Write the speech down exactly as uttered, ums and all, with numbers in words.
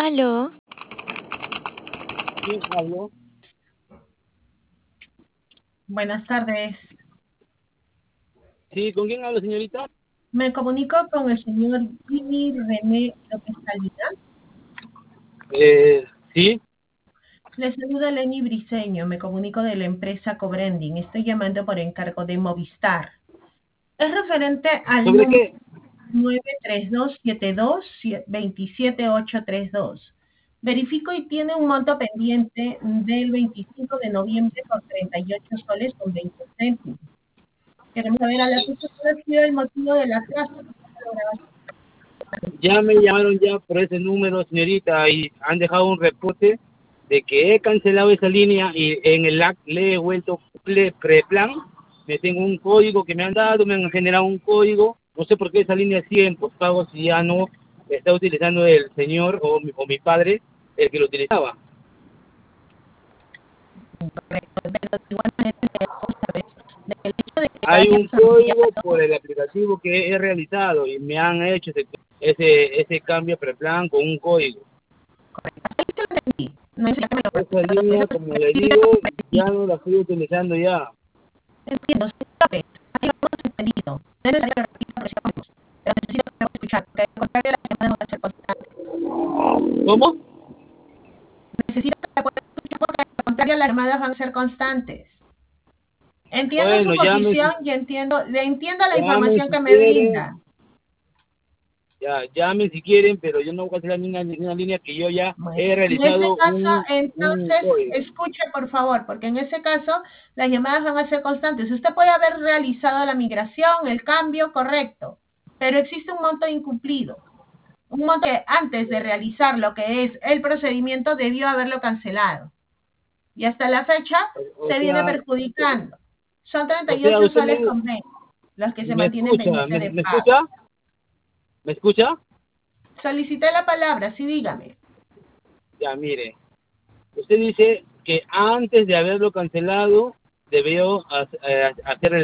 Aló, Sí, aló. Buenas tardes. Sí, ¿con quién hablo, señorita? Me comunico con el señor Jimmy René López Salinas. Eh, sí. Le saluda Lenny Briceño. Me comunico de la empresa Cobrending. Estoy llamando por encargo de Movistar. Es referente al ¿Sobre número qué? nueve tres dos siete dos dos siete ocho tres dos. Verifico y tiene un monto pendiente del veinticinco de noviembre por treinta y ocho soles con veinte céntimos. Queremos saber a la fecha cuál ha sido el motivo del atraso. Ya me llamaron ya por ese número, señorita, y han dejado un reporte de que he cancelado esa línea y en el A C le he vuelto ple- preplan. Me tengo un código que me han dado, me han generado un código. No sé por qué esa línea sigue en postpago si ya no está utilizando el señor o mi, o mi padre, el que lo utilizaba. El hecho de que Hay un hayas código cambiado, por el aplicativo que he realizado y me han hecho ese, ese, ese cambio preplan con un código. no es que me lo Esa repita dos línea, veces, como pero le sí le digo, ya comprendí. no la estoy utilizando ya. Entiendo, sí, sabe, ahí lo hemos entendido. No es necesario que repita por si acaso, pero necesito que me escuchar, porque al contrario las llamadas van a ser constantes. ¿Cómo? Necesito que me pueda escuchar porque al contrario las llamadas van a ser constantes. Entiendo su Bueno, llame posición si, y entiendo, le entiendo la llame información si que me quieren, brinda. ya, llame si quieren, pero yo no voy a cancelar ninguna, ninguna línea que yo ya Bueno, he en ese realizado caso, un, un entonces, código. escuche por favor, porque en ese caso las llamadas van a ser constantes. Usted puede haber realizado la migración, el cambio, correcto, pero existe un monto incumplido. Un monto que antes de realizar lo que es el procedimiento debió haberlo cancelado. Y hasta la fecha O, o se viene sea, perjudicando. Son treinta o y sea, ocho usted soles me, con veinte los que se me mantienen escucha, pendientes me, de me pago. escucha, me escucha. Solicité la palabra, sí, dígame. Ya, mire, usted dice que antes de haberlo cancelado debió hacer